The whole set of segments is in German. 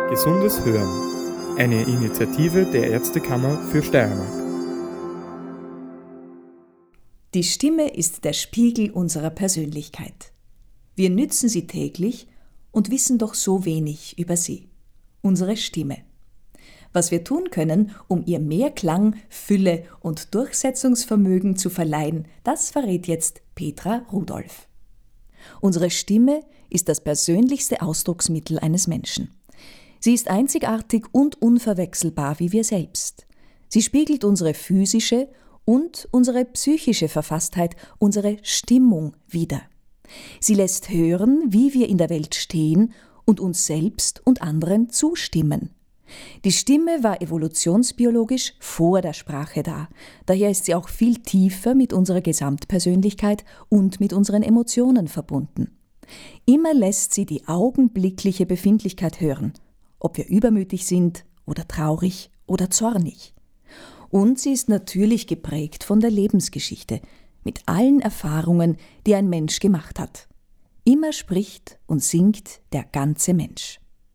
Gesundes Hören, eine Initiative der Ärztekammer für Steiermark. Die Stimme ist der Spiegel unserer Persönlichkeit. Wir nützen sie täglich und wissen doch so wenig über sie. Unsere Stimme. Was wir tun können, um ihr mehr Klang, Fülle und Durchsetzungsvermögen zu verleihen, das verrät jetzt Petra Rudolph. Unsere Stimme ist das persönlichste Ausdrucksmittel eines Menschen. Sie ist einzigartig und unverwechselbar wie wir selbst. Sie spiegelt unsere physische und unsere psychische Verfasstheit, unsere Stimmung wider. Sie lässt hören, wie wir in der Welt stehen und uns selbst und anderen zustimmen. Die Stimme war evolutionsbiologisch vor der Sprache da. Daher ist sie auch viel tiefer mit unserer Gesamtpersönlichkeit und mit unseren Emotionen verbunden. Immer lässt sie die augenblickliche Befindlichkeit hören, ob wir übermütig sind oder traurig oder zornig. Und sie ist natürlich geprägt von der Lebensgeschichte, mit allen Erfahrungen, die ein Mensch gemacht hat. Immer spricht und singt der ganze Mensch.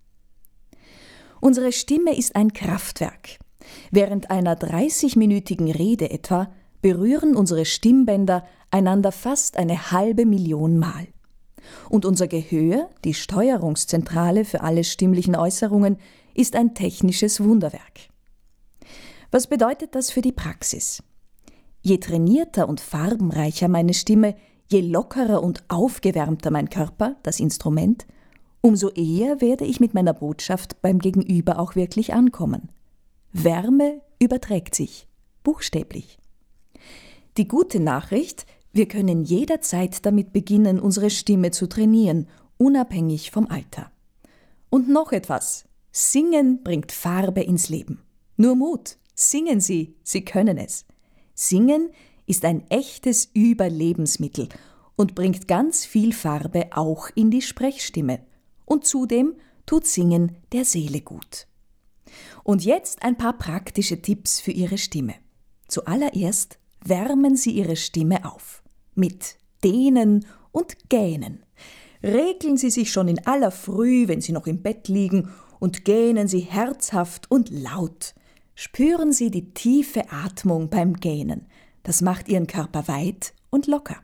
Unsere Stimme ist ein Kraftwerk. Während einer 30-minütigen Rede etwa berühren unsere Stimmbänder einander fast 500.000 Mal. Und unser Gehör, die Steuerungszentrale für alle stimmlichen Äußerungen, ist ein technisches Wunderwerk. Was bedeutet das für die Praxis? Je trainierter und farbenreicher meine Stimme, je lockerer und aufgewärmter mein Körper, das Instrument, umso eher werde ich mit meiner Botschaft beim Gegenüber auch wirklich ankommen. Wärme überträgt sich, buchstäblich. Die gute Nachricht: Wir können jederzeit damit beginnen, unsere Stimme zu trainieren, unabhängig vom Alter. Und noch etwas: Singen bringt Farbe ins Leben. Nur Mut, singen Sie, Sie können es. Singen ist ein echtes Überlebensmittel und bringt ganz viel Farbe auch in die Sprechstimme. Und zudem tut Singen der Seele gut. Und jetzt ein paar praktische Tipps für Ihre Stimme. Zuallererst wärmen Sie Ihre Stimme auf. Mit Dehnen und Gähnen. Regeln Sie sich schon in aller Früh, wenn Sie noch im Bett liegen, und gähnen Sie herzhaft und laut. Spüren Sie die tiefe Atmung beim Gähnen. Das macht Ihren Körper weit und locker.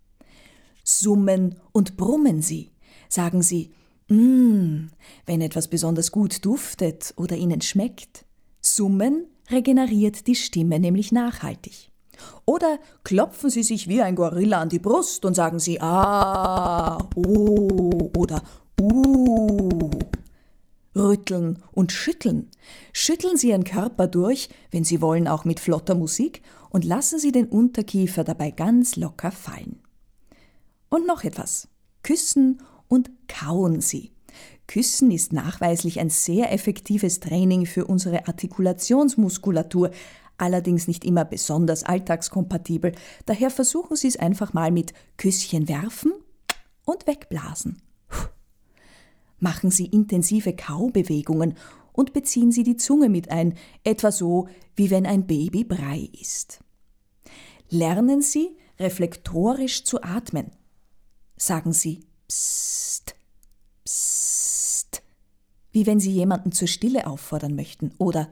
Summen und brummen Sie. Sagen Sie, wenn etwas besonders gut duftet oder Ihnen schmeckt. Summen regeneriert die Stimme nämlich nachhaltig. Oder klopfen Sie sich wie ein Gorilla an die Brust und sagen Sie ah, oh oder Rütteln und schütteln. Schütteln Sie Ihren Körper durch, wenn Sie wollen auch mit flotter Musik, und lassen Sie den Unterkiefer dabei ganz locker fallen. Und noch etwas: Küssen und kauen Sie. Küssen ist nachweislich ein sehr effektives Training für unsere Artikulationsmuskulatur, allerdings nicht immer besonders alltagskompatibel. Daher versuchen Sie es einfach mal mit Küsschen werfen und wegblasen. Machen Sie intensive Kaubewegungen und beziehen Sie die Zunge mit ein, etwa so, wie wenn ein Baby Brei isst. Lernen Sie, reflektorisch zu atmen. Sagen Sie Psst, Psst, wie wenn Sie jemanden zur Stille auffordern möchten, oder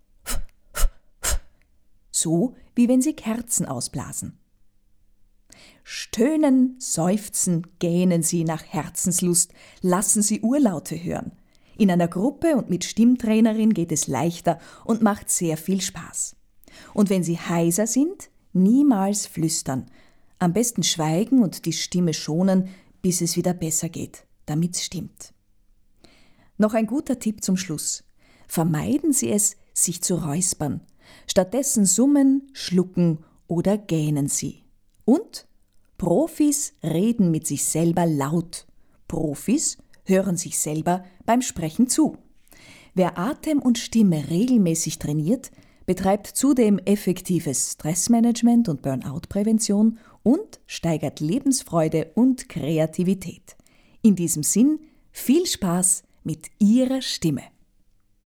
so, wie wenn Sie Kerzen ausblasen. Stöhnen, seufzen, gähnen Sie nach Herzenslust, lassen Sie Urlaute hören. In einer Gruppe und mit Stimmtrainerin geht es leichter und macht sehr viel Spaß. Und wenn Sie heiser sind, niemals flüstern. Am besten schweigen und die Stimme schonen, bis es wieder besser geht, damit's stimmt. Noch ein guter Tipp zum Schluss: Vermeiden Sie es, sich zu räuspern. Stattdessen summen, schlucken oder gähnen Sie. Und Profis reden mit sich selber laut. Profis hören sich selber beim Sprechen zu. Wer Atem und Stimme regelmäßig trainiert, betreibt zudem effektives Stressmanagement und Burnout-Prävention und steigert Lebensfreude und Kreativität. In diesem Sinn, viel Spaß mit Ihrer Stimme.